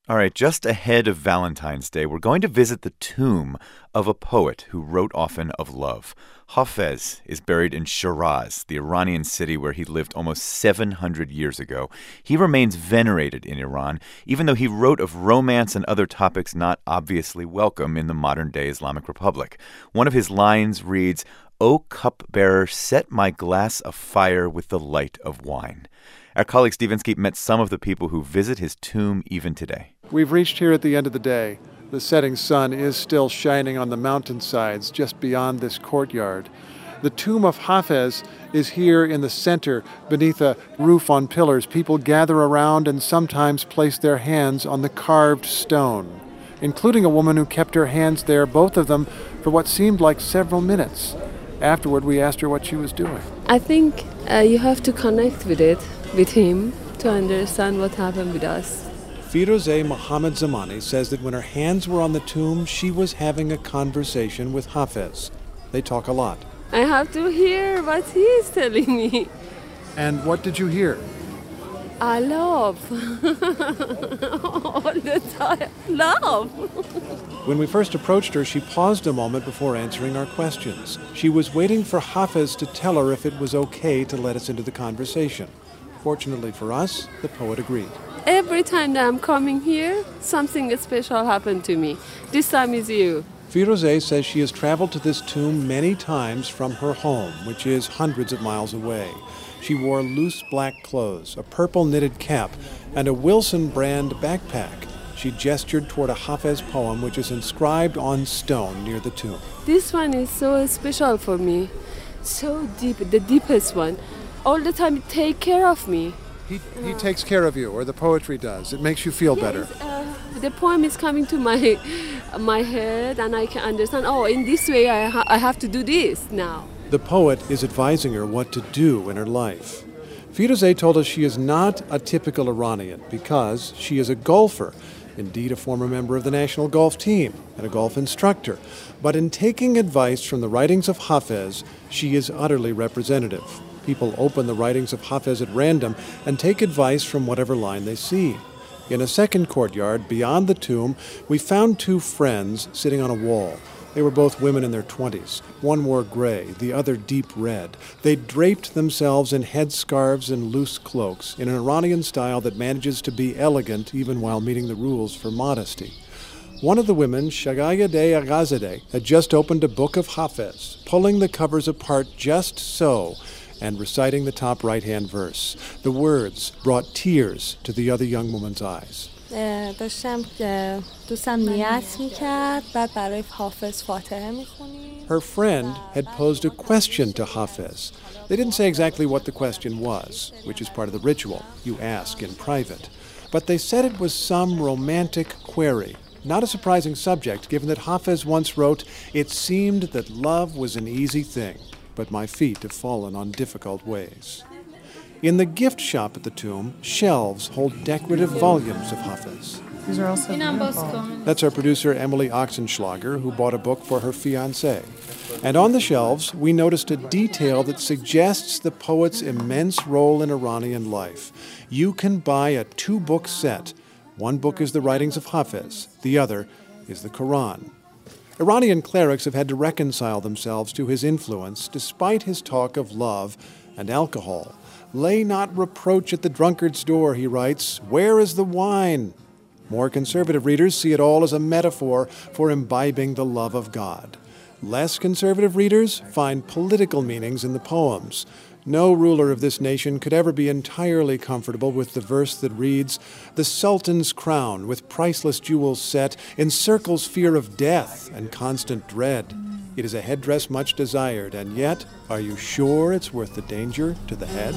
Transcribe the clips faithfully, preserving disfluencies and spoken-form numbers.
All right, just ahead of Valentine's Day, we're going to visit the tomb of a poet who wrote often of love. Hafez is buried in Shiraz, the Iranian city where he lived almost seven hundred years ago. He remains venerated in Iran, even though he wrote of romance and other topics not obviously welcome in the modern-day Islamic Republic. One of his lines reads, "O cupbearer, set my glass afire with the light of wine." Our colleague Steve Inskeep met some of the people who visit his tomb even today. We've reached here at the end of the day. The setting sun is still shining on the mountainsides just beyond this courtyard. The tomb of Hafez is here in the center, beneath a roof on pillars. People gather around and sometimes place their hands on the carved stone, including a woman who kept her hands there, both of them, for what seemed like several minutes. Afterward, we asked her what she was doing. I think uh, you have to connect with it, with him, to understand what happened with us. Firozeh Mohammad Zamani says that when her hands were on the tomb, she was having a conversation with Hafez. They talk a lot. I have to hear what he is telling me. And what did you hear? I love. All the time. Love. When we first approached her, she paused a moment before answering our questions. She was waiting for Hafez to tell her if it was okay to let us into the conversation. Fortunately for us, the poet agreed. Every time that I'm coming here, something special happened to me. This time is you. Firozeh says she has traveled to this tomb many times from her home, which is hundreds of miles away. She wore loose black clothes, a purple knitted cap, and a Wilson brand backpack. She gestured toward a Hafez poem which is inscribed on stone near the tomb. This one is so special for me. So deep, the deepest one. All the time take care of me. He, he takes care of you, or the poetry does. It makes you feel yes, better. Uh, the poem is coming to my my head, and I can understand, oh, in this way I, ha- I have to do this now. The poet is advising her what to do in her life. Firozeh told us she is not a typical Iranian because she is a golfer, indeed a former member of the national golf team and a golf instructor. But in taking advice from the writings of Hafez, she is utterly representative. People open the writings of Hafez at random and take advice from whatever line they see. In a second courtyard, beyond the tomb, we found two friends sitting on a wall. They were both women in their twenties. One wore gray, the other deep red. They draped themselves in headscarves and loose cloaks in an Iranian style that manages to be elegant even while meeting the rules for modesty. One of the women, Shagayadeh Aghazadeh, had just opened a book of Hafez, pulling the covers apart just so, and reciting the top right-hand verse. The words brought tears to the other young woman's eyes. Her friend had posed a question to Hafez. They didn't say exactly what the question was, which is part of the ritual. You ask in private. But they said it was some romantic query. Not a surprising subject, given that Hafez once wrote, "It seemed that love was an easy thing, but my feet have fallen on difficult ways." In the gift shop at the tomb, shelves hold decorative volumes of Hafez. These are also beautiful. That's our producer, Emily Oxenschlager, who bought a book for her fiancé. And on the shelves, we noticed a detail that suggests the poet's immense role in Iranian life. You can buy a two-book set. One book is the writings of Hafez. The other is the Quran. Iranian clerics have had to reconcile themselves to his influence despite his talk of love and alcohol. "Lay not reproach at the drunkard's door," he writes. "Where is the wine?" More conservative readers see it all as a metaphor for imbibing the love of God. Less conservative readers find political meanings in the poems. No ruler of this nation could ever be entirely comfortable with the verse that reads, "The Sultan's crown, with priceless jewels set, encircles fear of death and constant dread. It is a headdress much desired, and yet, are you sure it's worth the danger to the head?"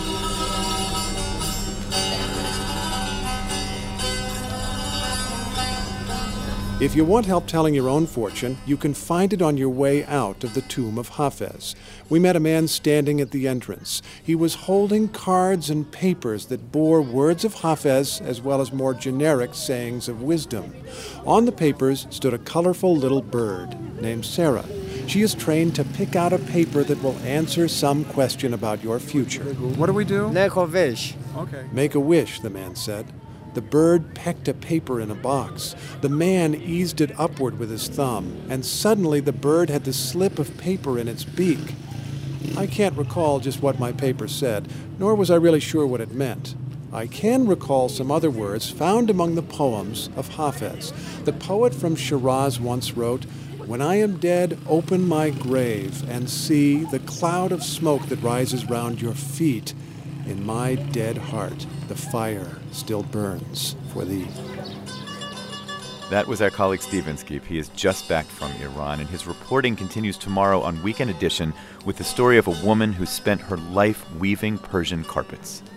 If you want help telling your own fortune, you can find it on your way out of the tomb of Hafez. We met a man standing at the entrance. He was holding cards and papers that bore words of Hafez as well as more generic sayings of wisdom. On the papers stood a colorful little bird named Sarah. She is trained to pick out a paper that will answer some question about your future. What do we do? Make a wish. Okay. Make a wish, the man said. The bird pecked a paper in a box. The man eased it upward with his thumb, and suddenly the bird had the slip of paper in its beak. I can't recall just what my paper said, nor was I really sure what it meant. I can recall some other words found among the poems of Hafez. The poet from Shiraz once wrote, "When I am dead, open my grave and see the cloud of smoke that rises round your feet. In my dead heart, the fire still burns for thee." That was our colleague Steve Inskeep. He is just back from Iran, and his reporting continues tomorrow on Weekend Edition with the story of a woman who spent her life weaving Persian carpets.